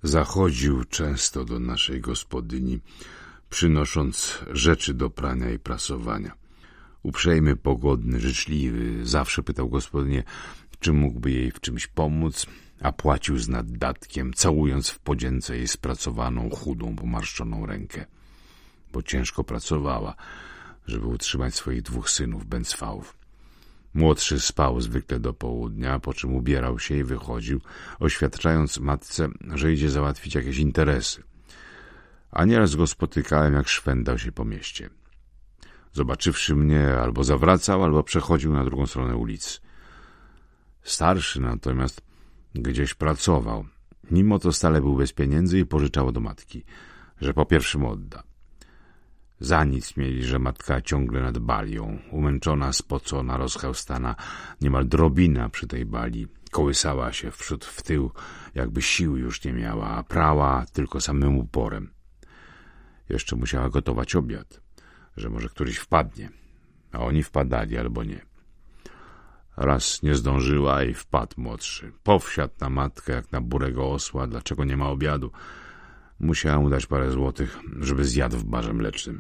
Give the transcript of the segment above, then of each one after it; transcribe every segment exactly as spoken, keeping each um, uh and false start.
Zachodził często do naszej gospodyni, przynosząc rzeczy do prania i prasowania. Uprzejmy, pogodny, życzliwy, zawsze pytał gospodynię, czy mógłby jej w czymś pomóc, a płacił z naddatkiem, całując w podzięce jej spracowaną, chudą, pomarszczoną rękę, bo ciężko pracowała, żeby utrzymać swoich dwóch synów Bęcwałów. Młodszy spał zwykle do południa, po czym ubierał się i wychodził, oświadczając matce, że idzie załatwić jakieś interesy. A nieraz go spotykałem, jak szwendał się po mieście. Zobaczywszy mnie, albo zawracał, albo przechodził na drugą stronę ulicy. Starszy natomiast gdzieś pracował. Mimo to stale był bez pieniędzy i pożyczał do matki, że po pierwszym odda. Za nic mieli, że matka ciągle nad balią, umęczona, spocona, rozchełstana, niemal drobina przy tej bali, kołysała się wprzód w tył, jakby sił już nie miała, a prała tylko samym uporem. Jeszcze musiała gotować obiad, że może któryś wpadnie, a oni wpadali albo nie. Raz nie zdążyła i wpadł młodszy. Powsiadł na matkę jak na burego osła, dlaczego nie ma obiadu. Musiała mu dać parę złotych, żeby zjadł w barze mlecznym.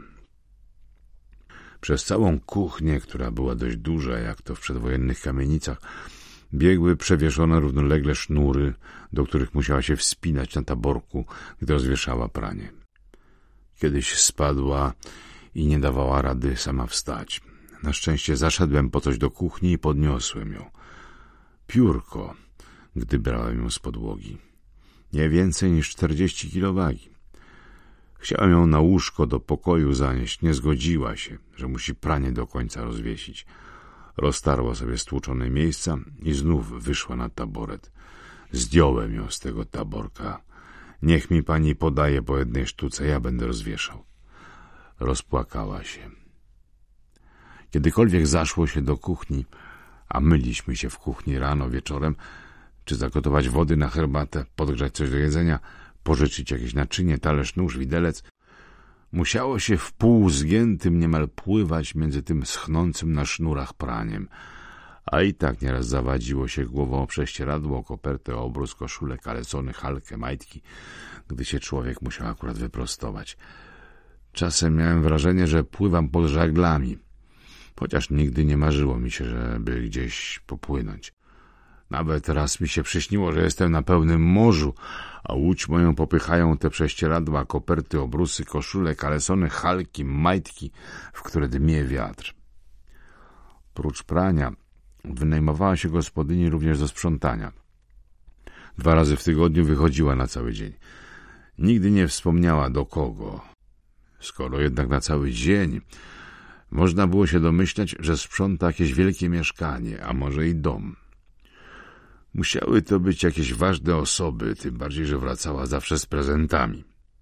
Przez całą kuchnię, która była dość duża, jak to w przedwojennych kamienicach, biegły przewieszone równolegle sznury, do których musiała się wspinać na taborku, gdy rozwieszała pranie. Kiedyś spadła i nie dawała rady sama wstać. Na szczęście zaszedłem po coś do kuchni i podniosłem ją. Piórko, gdy brałem ją z podłogi. Nie więcej niż czterdzieści kilo wagi. Chciałem ją na łóżko do pokoju zanieść. Nie zgodziła się, że musi pranie do końca rozwiesić. Roztarła sobie stłuczone miejsca i znów wyszła na taboret. Zdjąłem ją z tego taborka. Niech mi pani podaje po jednej sztuce, ja będę rozwieszał. Rozpłakała się. Kiedykolwiek zaszło się do kuchni, a myliśmy się w kuchni rano, wieczorem, czy zagotować wody na herbatę, podgrzać coś do jedzenia, pożyczyć jakieś naczynie, talerz, nóż, widelec, musiało się w pół zgiętym niemal pływać między tym schnącym na sznurach praniem, a i tak nieraz zawadziło się głową o prześcieradło, kopertę, obrus, koszulę, kalecony, halkę, majtki, gdy się człowiek musiał akurat wyprostować. Czasem miałem wrażenie, że pływam pod żaglami, chociaż nigdy nie marzyło mi się, żeby gdzieś popłynąć. Nawet raz mi się przyśniło, że jestem na pełnym morzu, a łódź moją popychają te prześcieradła, koperty, obrusy, koszule, kalesony, halki, majtki, w które dmie wiatr. Prócz prania wynajmowała się gospodyni również do sprzątania. Dwa razy w tygodniu wychodziła na cały dzień. Nigdy nie wspomniała do kogo. Skoro jednak na cały dzień, można było się domyślać, że sprząta jakieś wielkie mieszkanie, a może i dom. Musiały to być jakieś ważne osoby, tym bardziej, że wracała zawsze z prezentami.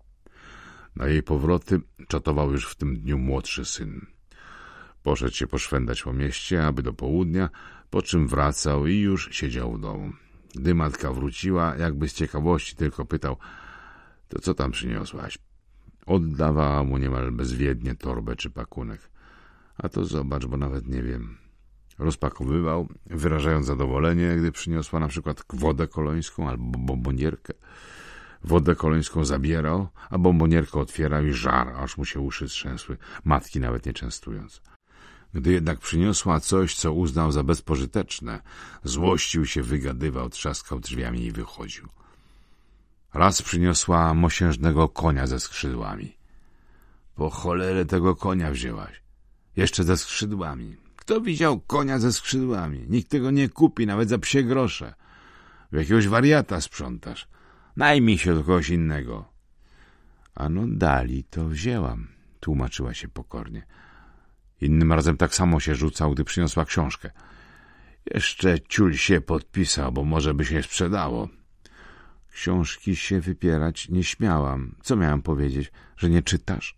Na jej powroty czatował już w tym dniu młodszy syn. Poszedł się poszwendać po mieście, aby do południa, po czym wracał i już siedział w domu. Gdy matka wróciła, jakby z ciekawości tylko pytał, to co tam przyniosłaś? Oddawała mu niemal bezwiednie torbę czy pakunek. A to zobacz, bo nawet nie wiem. Rozpakowywał, wyrażając zadowolenie, gdy przyniosła na przykład wodę kolońską albo bombonierkę. Wodę kolońską zabierał, a bombonierkę otwierał i żar, aż mu się uszy trzęsły, matki nawet nie częstując. Gdy jednak przyniosła coś, co uznał za bezpożyteczne, złościł się, wygadywał, trzaskał drzwiami i wychodził. Raz przyniosła mosiężnego konia ze skrzydłami. Po cholerę tego konia wzięłaś. Jeszcze ze skrzydłami. Kto widział konia ze skrzydłami? Nikt tego nie kupi, nawet za psie grosze. W jakiegoś wariata sprzątasz. Najmij się do kogoś innego. Ano dali, to wzięłam, tłumaczyła się pokornie. Innym razem tak samo się rzucał, gdy przyniosła książkę. Jeszcze ciul się podpisał, bo może by się sprzedało. Książki się wypierać nie śmiałam. Co miałam powiedzieć, że nie czytasz?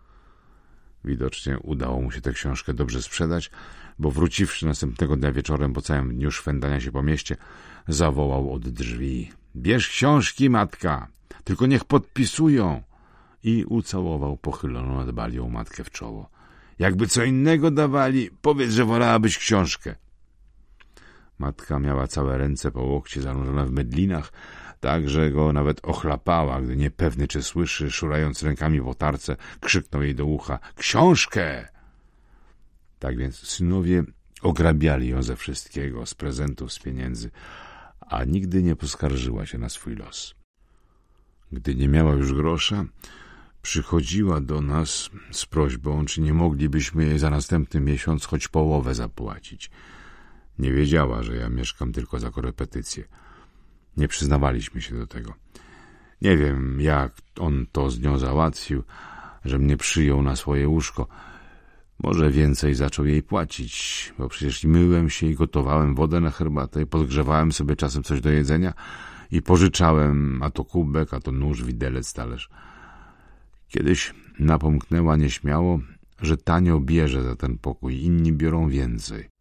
Widocznie udało mu się tę książkę dobrze sprzedać, bo wróciwszy następnego dnia wieczorem po całym dniu szwendania się po mieście, zawołał od drzwi. Bierz książki, matka, tylko niech podpisują. I ucałował pochyloną nad balią matkę w czoło. Jakby co innego dawali, powiedz, że wolałabyś książkę. Matka miała całe ręce po łokcie zanurzone w mydlinach, tak że go nawet ochlapała, gdy niepewny, czy słyszy, szurając rękami w otarce, krzyknął jej do ucha: książkę! Tak więc synowie ograbiali ją ze wszystkiego, z prezentów, z pieniędzy, a nigdy nie poskarżyła się na swój los. Gdy nie miała już grosza, przychodziła do nas z prośbą, czy nie moglibyśmy jej za następny miesiąc choć połowę zapłacić. Nie wiedziała, że ja mieszkam tylko za korepetycje. Nie przyznawaliśmy się do tego. Nie wiem, jak on to z nią załatwił, że mnie przyjął na swoje łóżko. Może więcej zaczął jej płacić, bo przecież myłem się i gotowałem wodę na herbatę i podgrzewałem sobie czasem coś do jedzenia i pożyczałem a to kubek, a to nóż, widelec, talerz. Kiedyś napomknęła nieśmiało, że tanio bierze za ten pokój, inni biorą więcej.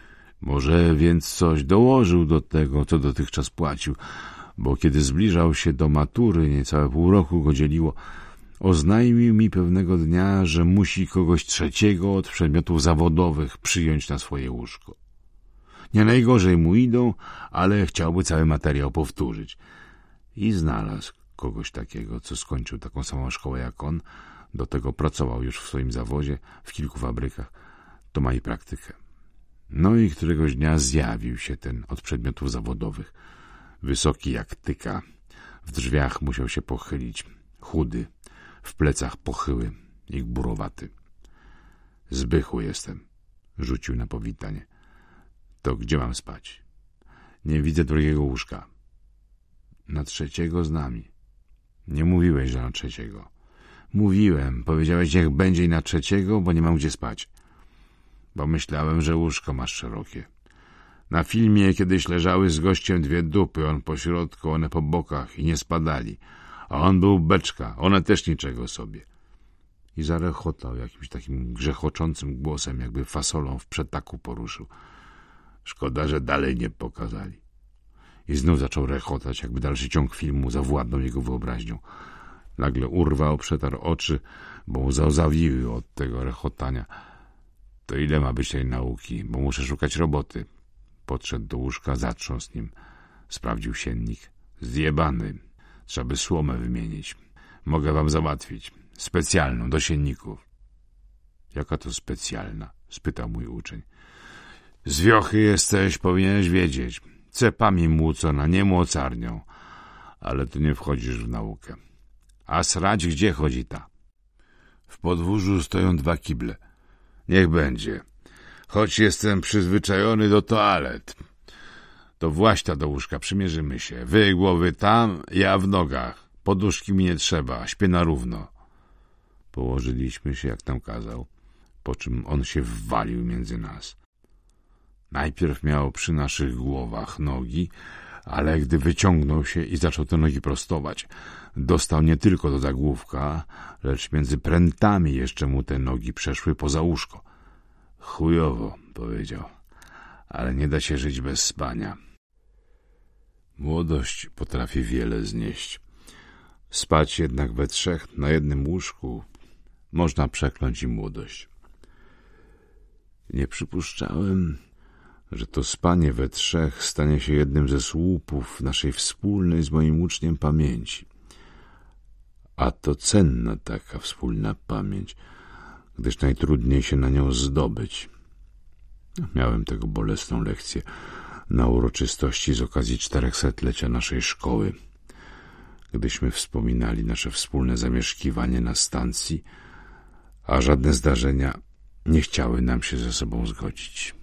Może więc coś dołożył do tego, co dotychczas płacił, bo kiedy zbliżał się do matury, niecałe pół roku go dzieliło, oznajmił mi pewnego dnia, że musi kogoś trzeciego od przedmiotów zawodowych przyjąć na swoje łóżko. Nie najgorzej mu idą, ale chciałby cały materiał powtórzyć. I znalazł kogoś takiego, co skończył taką samą szkołę jak on, do tego pracował już w swoim zawodzie, w kilku fabrykach, to ma i praktykę. No i któregoś dnia zjawił się ten od przedmiotów zawodowych, wysoki jak tyka, w drzwiach musiał się pochylić, chudy, w plecach pochyły i gburowaty. Zbychły jestem, rzucił na powitanie. To gdzie mam spać? Nie widzę drugiego łóżka. Na trzeciego z nami. Nie mówiłeś, że na trzeciego. Mówiłem, powiedziałeś, niech będzie i na trzeciego, bo nie mam gdzie spać. Bo myślałem, że łóżko masz szerokie. Na filmie kiedyś leżały z gościem dwie dupy, on po środku, one po bokach i nie spadali. A on był beczka, one też niczego sobie. I zarechotał jakimś takim grzechoczącym głosem, jakby fasolą w przetaku poruszył. Szkoda, że dalej nie pokazali. I znów zaczął rechotać, jakby dalszy ciąg filmu zawładnął jego wyobraźnią. Nagle urwał, przetarł oczy, bo mu załzawiły od tego rechotania. To ile ma być tej nauki, bo muszę szukać roboty. Podszedł do łóżka, zatrząsł nim. Sprawdził siennik. Zjebany. Trzeba by słomę wymienić. Mogę wam załatwić. Specjalną, do sienników. Jaka to specjalna? Spytał mój uczeń. Z wiochy jesteś, powinieneś wiedzieć. Cepami młócona, nie młocarnią. Ale tu nie wchodzisz w naukę. A srać gdzie chodzi ta? W podwórzu stoją dwa kible. Niech będzie. Choć jestem przyzwyczajony do toalet. To właź ta do łóżka, przymierzymy się. Wy głowy tam, ja w nogach. Poduszki mi nie trzeba, śpię na równo. Położyliśmy się, jak nam kazał, po czym on się wwalił między nas. Najpierw miał przy naszych głowach nogi, ale gdy wyciągnął się i zaczął te nogi prostować, dostał nie tylko do zagłówka, lecz między prętami jeszcze mu te nogi przeszły poza łóżko. Chujowo, powiedział, ale nie da się żyć bez spania. Młodość potrafi wiele znieść. Spać jednak we trzech na jednym łóżku można przekląć i młodość. Nie przypuszczałem, że to spanie we trzech stanie się jednym ze słupów naszej wspólnej z moim uczniem pamięci. A to cenna taka wspólna pamięć, gdyż najtrudniej się na nią zdobyć. Miałem tego bolesną lekcję na uroczystości z okazji czterechsetlecia naszej szkoły, gdyśmy wspominali nasze wspólne zamieszkiwanie na stacji, a żadne zdarzenia nie chciały nam się ze sobą zgodzić.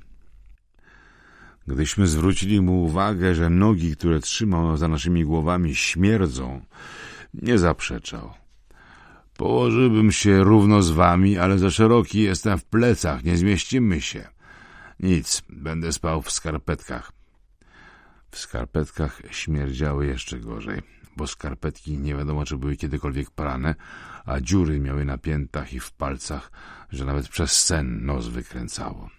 Gdyśmy zwrócili mu uwagę, że nogi, które trzymał za naszymi głowami, śmierdzą, nie zaprzeczał. Położyłbym się równo z wami, ale za szeroki jestem w plecach, nie zmieścimy się. Nic, będę spał w skarpetkach. W skarpetkach śmierdziały jeszcze gorzej, bo skarpetki nie wiadomo, czy były kiedykolwiek prane, a dziury miały na piętach i w palcach, że nawet przez sen nos wykręcało.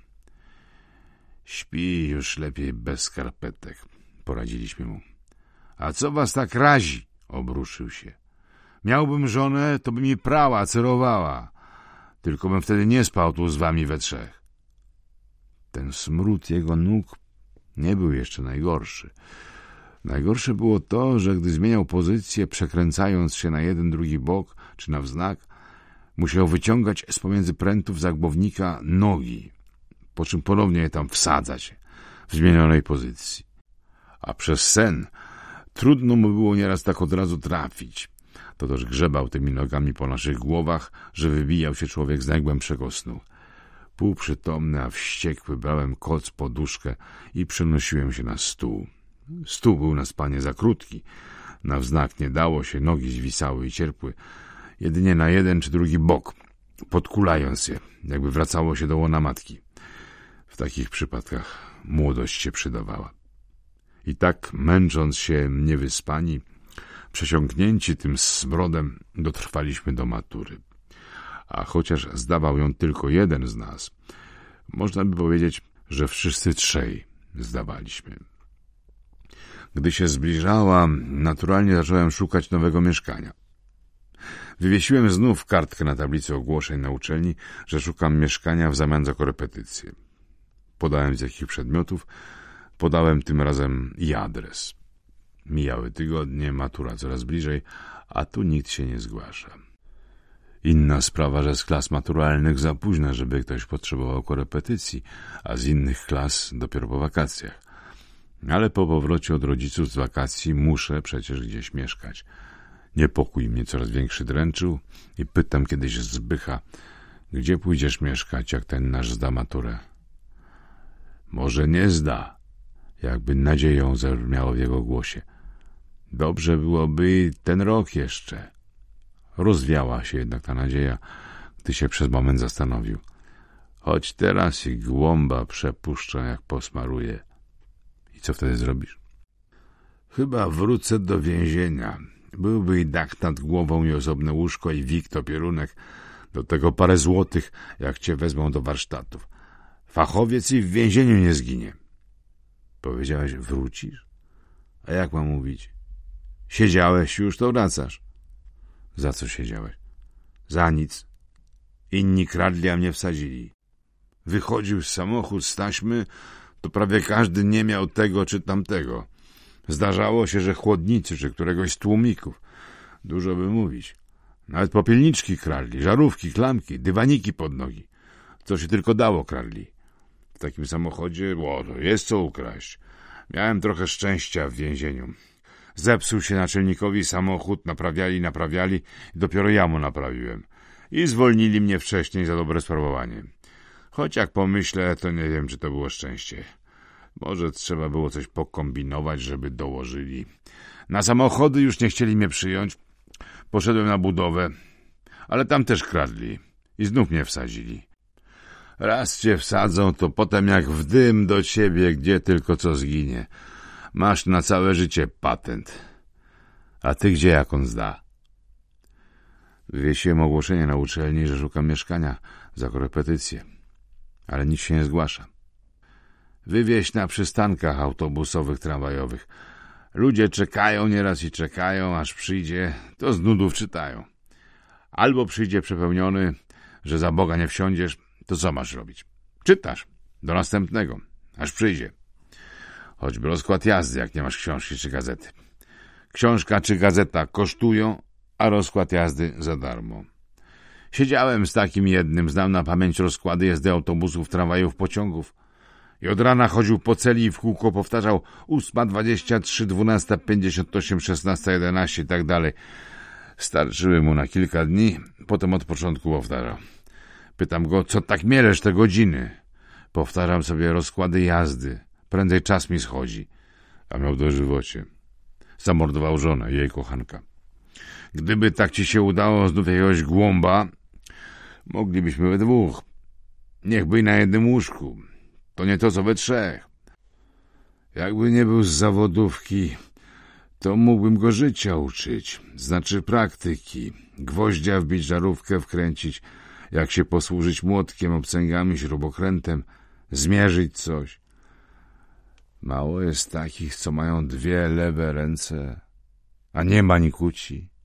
Śpi już lepiej bez skarpetek, poradziliśmy mu. A co was tak razi? Obruszył się. Miałbym żonę, to by mi prała, cerowała. Tylko bym wtedy nie spał tu z wami we trzech. Ten smród jego nóg nie był jeszcze najgorszy. Najgorsze było to, że gdy zmieniał pozycję, przekręcając się na jeden, drugi bok czy na wznak, musiał wyciągać z pomiędzy prętów zagłownika nogi, po czym ponownie je tam wsadzać w zmienionej pozycji. A przez sen trudno mu było nieraz tak od razu trafić. To też grzebał tymi nogami po naszych głowach, że wybijał się człowiek z najgłębszego snu. Półprzytomny, a wściekły, brałem koc, poduszkę i przenosiłem się na stół. Stół był na spanie za krótki. Na wznak nie dało się, nogi zwisały i cierpły. Jedynie na jeden czy drugi bok, podkulając je, jakby wracało się do łona matki. W takich przypadkach młodość się przydawała. I tak, męcząc się niewyspani, przesiąknięci tym smrodem, dotrwaliśmy do matury. A chociaż zdawał ją tylko jeden z nas, można by powiedzieć, że wszyscy trzej zdawaliśmy. Gdy się zbliżała, naturalnie zacząłem szukać nowego mieszkania. Wywiesiłem znów kartkę na tablicy ogłoszeń na uczelni, że szukam mieszkania w zamian za korepetycję. Podałem z jakich przedmiotów, podałem tym razem i adres. Mijały tygodnie, matura coraz bliżej, a tu nikt się nie zgłasza. Inna sprawa, że z klas maturalnych za późno, żeby ktoś potrzebował korepetycji, a z innych klas dopiero po wakacjach. Ale po powrocie od rodziców z wakacji muszę przecież gdzieś mieszkać. Niepokój mnie coraz większy dręczył i pytam kiedyś Zbycha, gdzie pójdziesz mieszkać, jak ten nasz zda maturę? Może nie zda, jakby nadzieją zabrzmiało w jego głosie. Dobrze byłoby ten rok jeszcze. Rozwiała się jednak ta nadzieja, gdy się przez moment zastanowił. Choć teraz i głąba przepuszczę, jak posmaruje. I co wtedy zrobisz? Chyba wrócę do więzienia. Byłby i dach nad głową i osobne łóżko i wik topierunek. Do tego parę złotych, jak cię wezmą do warsztatów. Fachowiec i w więzieniu nie zginie. Powiedziałeś, wrócisz? A jak mam mówić? Siedziałeś już, to wracasz. Za co siedziałeś? Za nic. Inni kradli, a mnie wsadzili. Wychodził samochód z taśmy, to prawie każdy nie miał tego czy tamtego. Zdarzało się, że chłodnicy czy któregoś z tłumików. Dużo by mówić. Nawet popielniczki kradli, żarówki, klamki, dywaniki pod nogi. Co się tylko dało, kradli. W takim samochodzie, o, to jest co ukraść. Miałem trochę szczęścia w więzieniu. Zepsuł się naczelnikowi samochód, naprawiali, naprawiali i dopiero ja mu naprawiłem. I zwolnili mnie wcześniej za dobre sprawowanie. Choć jak pomyślę, to nie wiem, czy to było szczęście. Może trzeba było coś pokombinować, żeby dołożyli. Na samochody już nie chcieli mnie przyjąć. Poszedłem na budowę, ale tam też kradli i znów mnie wsadzili. Raz cię wsadzą, to potem jak w dym do ciebie, gdzie tylko co zginie. Masz na całe życie patent. A ty gdzie, jak on zda? Wywiesiłem ogłoszenie na uczelni, że szukam mieszkania za korepetycję, ale nikt się nie zgłasza. Wywieź na przystankach autobusowych, tramwajowych. Ludzie czekają nieraz i czekają, aż przyjdzie, to z nudów czytają. Albo przyjdzie przepełniony, że za Boga nie wsiądziesz, to co masz robić? Czytasz do następnego, aż przyjdzie. Choćby rozkład jazdy, jak nie masz książki czy gazety. Książka czy gazeta kosztują, a rozkład jazdy za darmo. Siedziałem z takim jednym, znam na pamięć rozkłady jazdy autobusów, tramwajów, pociągów. I od rana chodził po celi i w kółko powtarzał ósma, dwadzieścia trzy, dwunasta, pięćdziesiąt osiem, szesnasta, jedenaście i tak dalej. Starczyły mu na kilka dni, potem od początku powtarzał. Pytam go, co tak mielesz te godziny? Powtarzam sobie rozkłady jazdy. Prędzej czas mi schodzi. A miał dożywocie. Zamordował żonę i jej kochanka. Gdyby tak ci się udało znów jakiegoś głąba, moglibyśmy we dwóch. Niechby i na jednym łóżku. To nie to, co we trzech. Jakby nie był z zawodówki, to mógłbym go życia uczyć. Znaczy praktyki. Gwoździa wbić, żarówkę wkręcić, jak się posłużyć młotkiem, obcęgami, śrubokrętem, zmierzyć coś. Mało jest takich, co mają dwie lewe ręce, a nie ma nikuci.